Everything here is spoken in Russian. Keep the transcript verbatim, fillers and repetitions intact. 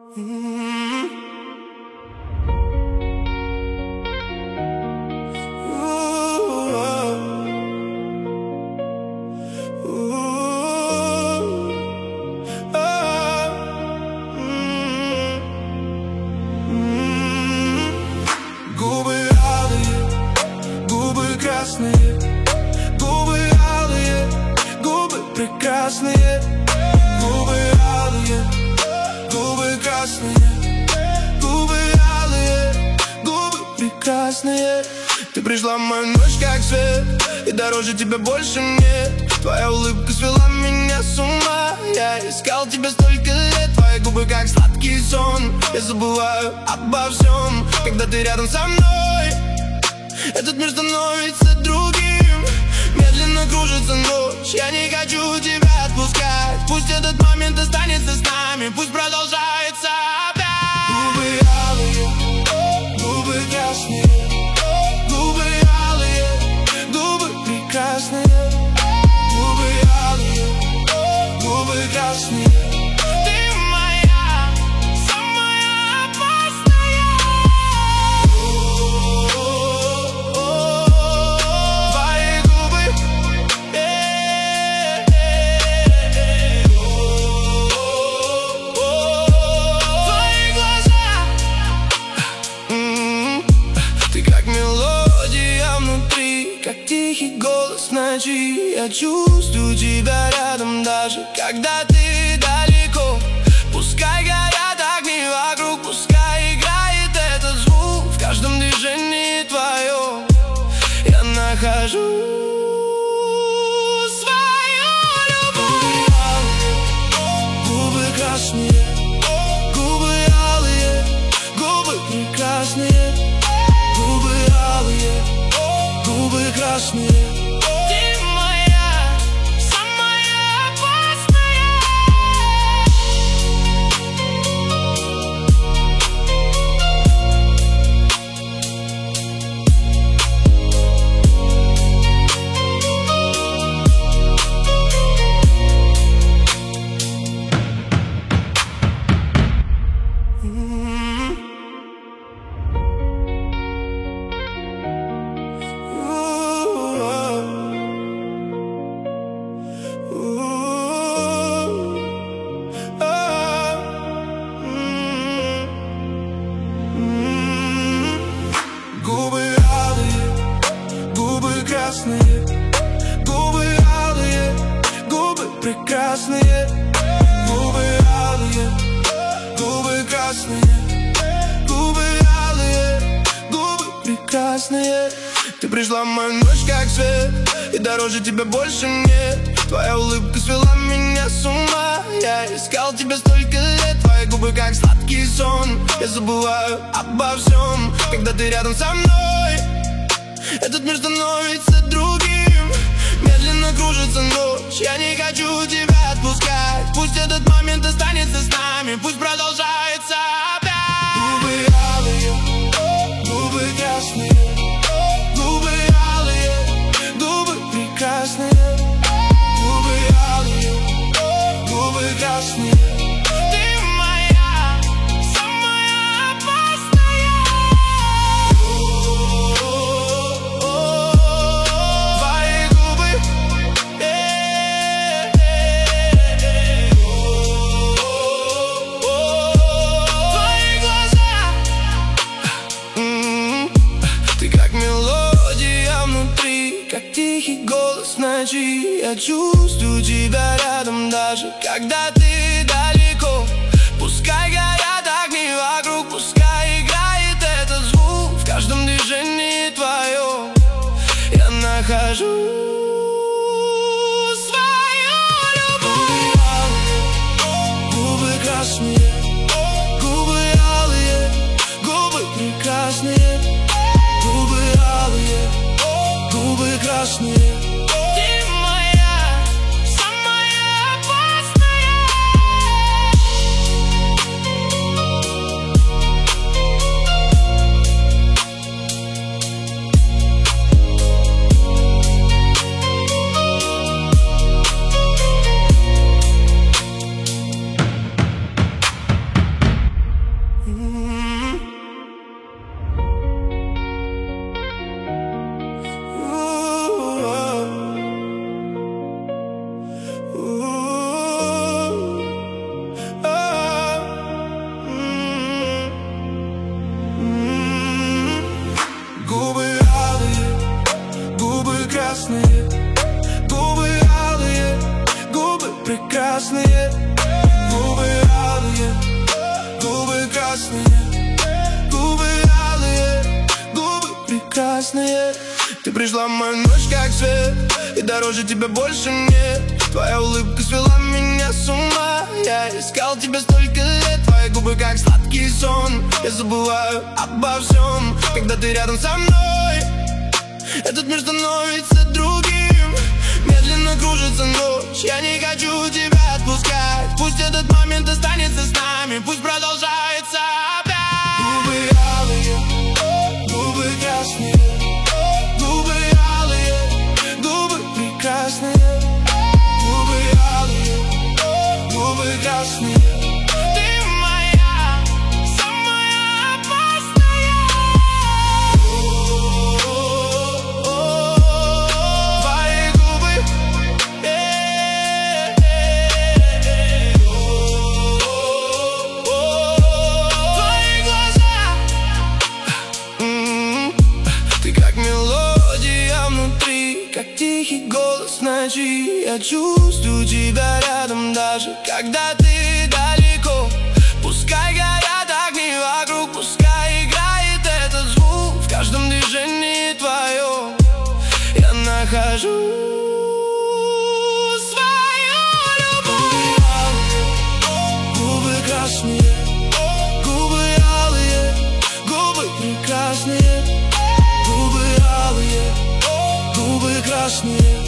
Губы алые, губы красные, губы алые, губы прекрасные. Губы алые, губы красные, губы алые, губы прекрасные. Ты пришла в мою ночь как свет, и дороже тебя больше нет. Твоя улыбка свела меня с ума. Я искал тебя столько лет. Твои губы как сладкий сон. Я забываю обо всем, когда ты рядом со мной. Этот мир становится другим. Медленно кружится ночь. Я не хочу тебя отпускать. Пусть этот момент останется с нами. Пусть продолжается опять. Губы алые, губы красные, губы алые, губы прекрасные. Губы алые, губы красные. Ты моя, самая опасная. Твои губы, твои глаза. Ты как мелодия внутри, как тихий голос ночи. Я чувствую тебя рядом, даже когда ты далеко. Пускай горят огни вокруг, пускай играет этот звук. В каждом движении твоем я нахожу свою любовь. Губы красные, губы алые, губы прекрасные. Губы алые, губы красные. Ты моя, самая опасная. Губы алые, губы красные, губы алые, губы прекрасные. Губы алые, губы красные, губы алые, губы прекрасные. Ты пришла в мою ночь как свет, и дороже тебя больше нет. Твоя улыбка свела меня с ума. Я искал тебя столько лет. Твои губы как сладкий сон. Я забываю обо всем, когда ты рядом со мной. Этот мир становится другим. Медленно кружится ночь. Я не хочу тебя отпускать. Пусть этот момент останется с нами. Пусть продолжается опять. Губы алые, губы красные, губы алые, губы прекрасные. Губы алые, губы красные. Ты моя, самая опасная. Твои губы, твои глаза. Ты как мелодия внутри, как тихий голос ночи. Я чувствую тебя рядом, даже когда ты далеко. Пускай горят огни вокруг, пускай играет этот звук. В каждом движении твоем я нахожу свою любовь. Губы красные, губы алые, губы прекрасные. Губы алые, губы красные. Ты моя, самая опасная. пришла в мою ночь как свет, и дороже тебя больше нет. Твоя улыбка свела меня с ума. Я искал тебя столько лет. Твои губы как сладкий сон. Я забываю обо всем, когда ты рядом со мной. Этот мир становится другим. Медленно кружится ночь. Я не хочу тебя отпускать. Пусть этот момент останется с нами. Пусть продолжается опять. Губы алые, губы красные, губы алые, губы прекрасные. Губы алые, губы красные. Ты моя, самая опасная. Твои губы, твои глаза. Ты как мелодия внутри, как тихий голос ночи. Я чувствую тебя рядом, даже когда ты далеко. Пускай горят огни вокруг, пускай играет этот звук. В каждом движении твоем я нахожу свою любовь. Губы красные, губы алые, губы прекрасные. Губы алые, губы красные.